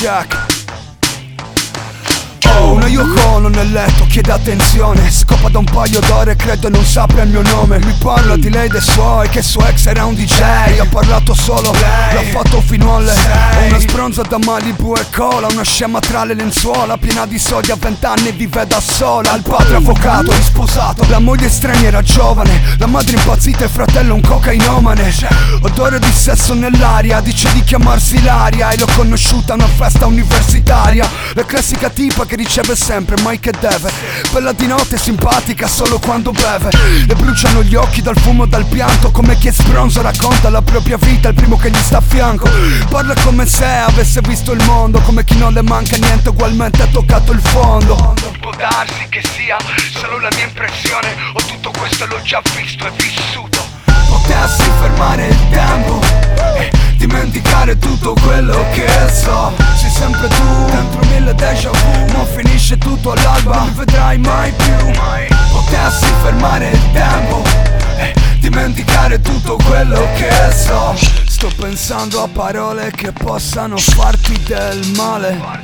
Jack. Oh, una Yoko Ono nel letto chiede attenzione, scopa da un paio d'ore, credo non sappia il mio nome. Mi parla di lei, dei suoi, che suo ex era un DJ. Ha parlato solo lei, l'ha fatto fino alle 6. Una sbronza da Malibu e cola, una scema tra le lenzuola, piena di soldi, a 20 anni vive da sola. Il padre avvocato, risposato, la moglie straniera giovane, la madre impazzita e il fratello un cocainomane. Odore di sesso nell'aria, dice di chiamarsi Ilaria, e l'ho conosciuta a una festa universitaria. La classica tipa che riceve sempre mai che deve, bella di notte, simpatica solo quando beve. Le bruciano gli occhi dal fumo e dal pianto, come chi è sbronzo racconta la propria vita al primo che gli sta a fianco. Parla come se avesse visto il mondo, come chi non le manca niente, ugualmente ha toccato il fondo. Può darsi che sia solo la mia impressione, o tutto questo l'ho già visto e vissuto. Potessi fermare il tempo e dimenticare tutto quello che so. Sei sempre tu, dentro mille déjà vu, ma finisce tutto all'alba, non mi vedrai mai più. Potessi fermare il tempo e dimenticare tutto quello che so. Sto pensando a parole che possano farti del male.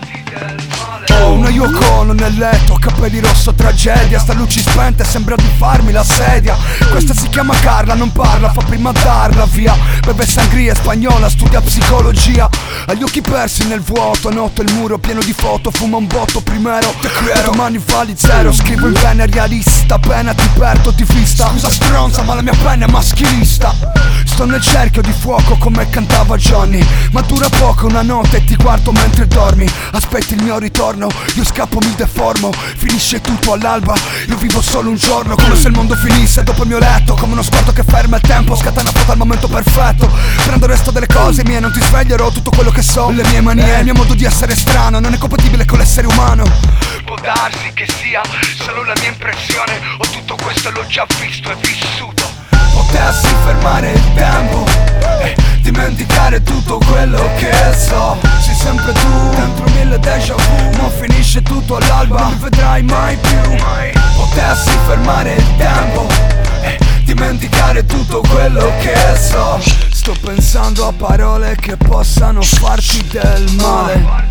Oh, una Yoko Ono nel letto, capelli rosso tragedia, sta luci spente, sembra di farmi la sedia. Questa si chiama Carla, non parla, fa prima darla via. Beve sangria spagnola, studia psicologia. Ha gli occhi persi nel vuoto, noto il muro pieno di foto, fuma un botto primero. E domani vali zero, scrivo in vena realista, appena ti perdo ti vista. Scusa stronza ma la mia penna è maschilista. Sto nel cerchio di fuoco come cantava Johnny, ma dura poco una notte e ti guardo mentre dormi. Aspetti il mio ritorno, io scappo, mi deformo, finisce tutto all'alba, io vivo solo un giorno. Come se il mondo finisse dopo il mio letto, come uno sguardo che ferma il tempo, scatta una foto al momento perfetto. Prendo il resto delle cose mie, non ti sveglierò tutto quello che so. Le mie manie, il mio modo di essere strano, non è compatibile con l'essere umano. Può darsi che sia solo la mia impressione, o tutto questo l'ho già visto e vissuto. Potessi fermare il tempo e dimenticare tutto quello che so. Sei sempre tu, dentro mille déjà vu, ma finisce tutto all'alba, non mi vedrai mai più. Potessi fermare il tempo e dimenticare tutto quello che so. Sto pensando a parole che possano farti del male.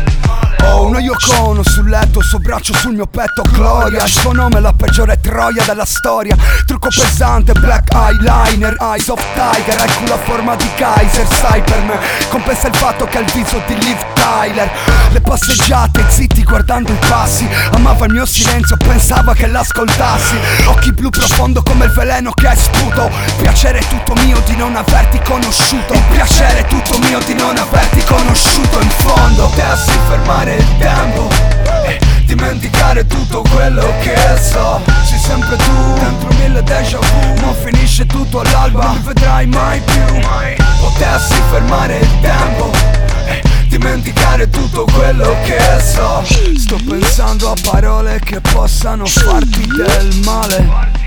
Ho una Yoko Ono sul letto, il suo braccio sul mio petto, Gloria. Il suo nome è la peggiore troia della storia. Trucco pesante, black eyeliner, eyes of tiger. Hai culo a forma di Kaiser, sai per me compensa il fatto che ha il viso di Liv Tyler. Le passeggiate, zitti guardando i passi, amava il mio silenzio, pensava che l'ascoltassi. Occhi blu profondo come il veleno che hai sputo. Piacere tutto mio di non averti conosciuto. Il piacere tutto mio di non averti conosciuto. In fondo potessi fermare il tempo e dimenticare tutto quello che so. Sei sempre tu, dentro mille déjà vu, ma finisce tutto all'alba, non mi vedrai mai più. Potessi fermare il tempo e dimenticare tutto quello che so. Sto pensando a parole che possano farti del male.